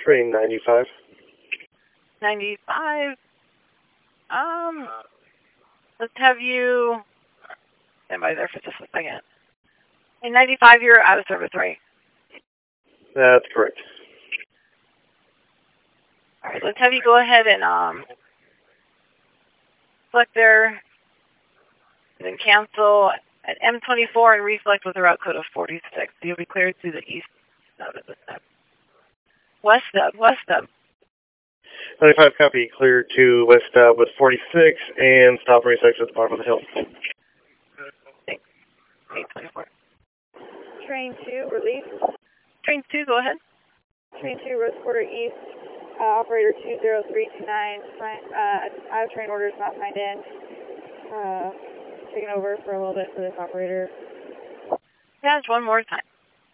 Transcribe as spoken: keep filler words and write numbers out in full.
Train ninety-five. ninety-five. Um, let's have you stand by there for just a second. In ninety-five, you're out of service, right? That's correct. All right, let's have you go ahead and um select there, and then cancel at M twenty-four and reflect with a route code of forty-six. So you'll be cleared through the east stub of the stub. West stub, west stub. ninety-five copy, clear to west stub with forty-six and stop and resection at the bottom of the hill. Thanks. eight twenty-four. Train two, release. Train two, go ahead. Train two, Rose Quarter East, uh, operator two zero three two nine, uh, out of train orders not signed in. Uh, taking over for a little bit for this operator. Yeah, just one more time.